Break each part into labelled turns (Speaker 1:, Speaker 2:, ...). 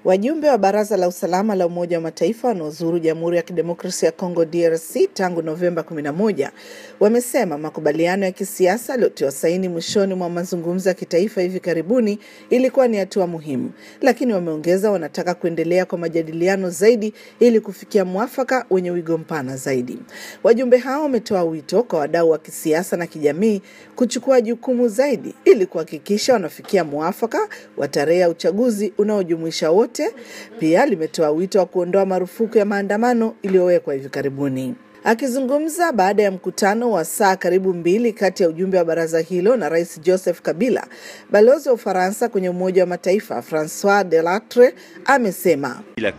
Speaker 1: Wajumbe wa Baraza la Usalama la Umoja wa Mataifa wanaozuru Jamhuri ya Kidemokrasia ya Kongo DRC tangu Novemba 11 wamesema makubaliano ya kisiasa yaliyotiwa saini mwishoni mwa mazungumzo ya kitaifa hivi karibuni ilikuwa ni hatua muhimu, lakini wameongeza wanataka kuendelea kwa majadiliano zaidi ili kufikia mwafaka wenye wigo mpana zaidi. Wajumbe hao wametoa wito kwa wadau wa kisiasa na kijamii kuchukua jukumu zaidi ili kuhakikisha wanafikia mwafaka wa tarehe ya uchaguzi unaojumuisha wote. Pia limetoa wito wa kuondoa marufuku ya maandamano iliyowekwa hivi karibuni. Akizungumza baada ya mkutano wa saa karibu 2 kati ya ujumbe wa baraza hilo na Rais Joseph Kabila, balozi wa Ufaransa kwenye Umoja wa Mataifa François Delattre amesema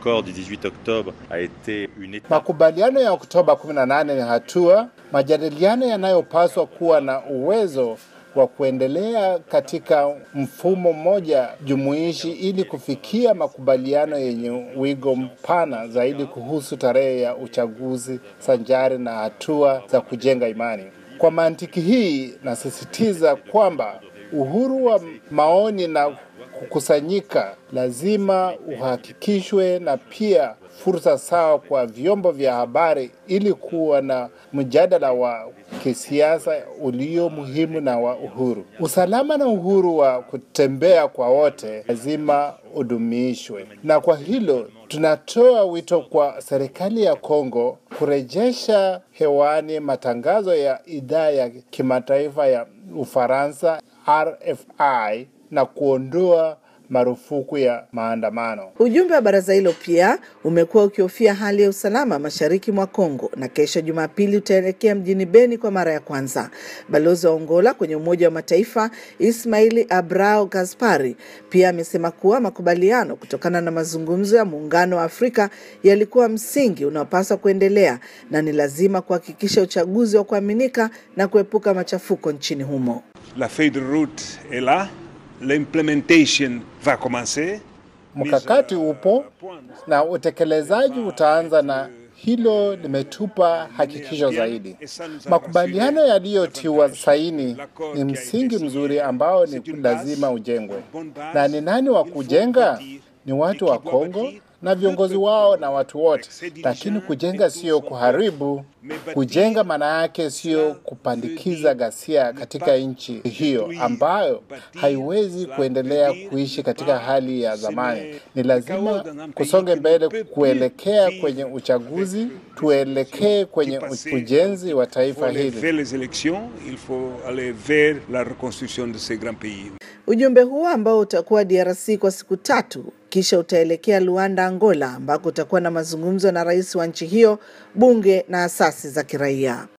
Speaker 2: makubaliano ya Oktoba 18 ni hatua, majadiliano yanayopaswa kuwa na uwezo wa kuendelea katika mfumo mmoja jumuishi ili kufikia makubaliano yenye wigo mpana zaidi kuhusu tarehe ya uchaguzi sanjari na hatua za kujenga imani. Kwa mantiki hii, nasisitiza kwamba uhuru wa maoni na kukusanyika lazima uhakikishwe, na pia fursa sawa kwa vyombo vya habari ili kuwa na mjadala wa kisiasa ulio muhimu na wa uhuru. Usalama na uhuru wa kutembea kwa wote lazima udumishwe. Na kwa hilo tunatoa wito kwa serikali ya Kongo kurejesha hewani matangazo ya idhaa ya kimataifa ya Ufaransa RFI na kuondoa marufuku ya maandamano.
Speaker 1: Ujumbe wa baraza hilo pia umekuwa ukihofia hali ya usalama mashariki mwa Kongo, na kesho Jumapili utaelekea mjini Beni kwa mara ya kwanza. Balozi wa Angola kwenye Umoja wa Mataifa Ismaili Abrao Gaspari pia amesema kuwa makubaliano kutokana na mazungumzo ya Muungano wa Afrika yalikuwa msingi unaopaswa kuendelea, na ni lazima kuhakikisha uchaguzi wa kuaminika na kuepuka machafuko nchini humo.
Speaker 3: La feuille de route est là. L'implementation va commencer.
Speaker 2: Mkakati upo na utekelezaji utaanza, na hilo limetupa hakikisho zaidi. Makubaliano yaliyotiwa saini ni msingi mzuri ambao ni lazima ujengwe. Na ni nani wa kujenga? Ni watu wa Kongo na viongozi wao na watu wote. Lakini kujenga sio kuharibu. Kujenga maana yake sio kupandikiza ghasia katika nchi hiyo ambayo haiwezi kuendelea kuishi katika hali ya zamani. Ni lazima kusonge mbele kuelekea kwenye uchaguzi, tuelekee kwenye ujenzi wa taifa hili.
Speaker 1: Ujumbe huo ambao utakuwa DRC kwa siku 3 kisha utaelekea Luanda, Angola, ambako utakuwa na mazungumzo na rais wa nchi hiyo, bunge na asasi za kiraia.